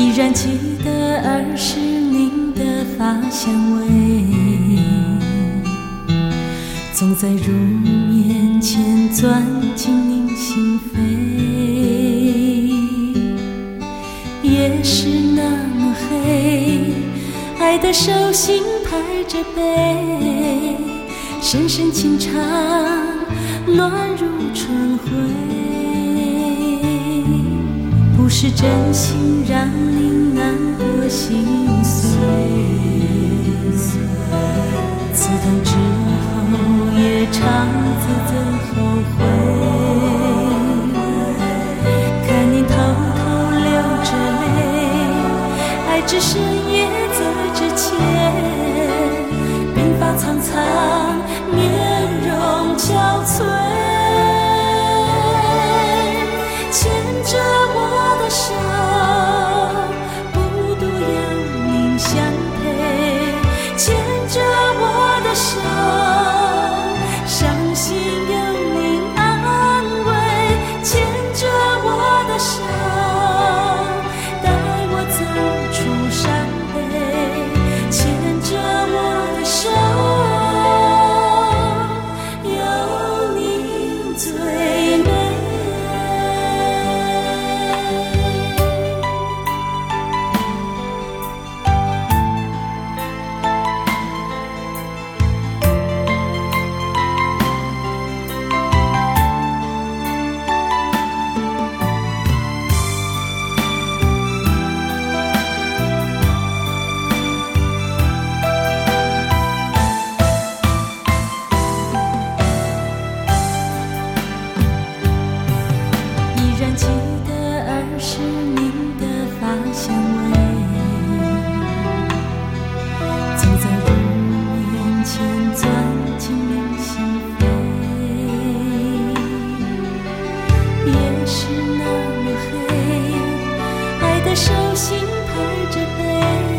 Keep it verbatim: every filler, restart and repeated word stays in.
依然记得儿时您的发香味，总在入眠前钻进您心扉。夜是那么黑，爱的手心拍着背，深深情长暖如春晖。不是真心让您难过心碎，刺痛之后也常自责后悔。看您偷偷流着泪，爱至深夜在之前，鬓发苍苍，面容憔悴，牵着我的手，不独有您相陪，牵着我的手，伤心有您安慰，牵着我的手，带我走出伤悲，牵着我的手，有您最美。依然记得儿时您的发香味，总在入眠前钻进您心扉。夜是那么黑，爱的手心拍着背，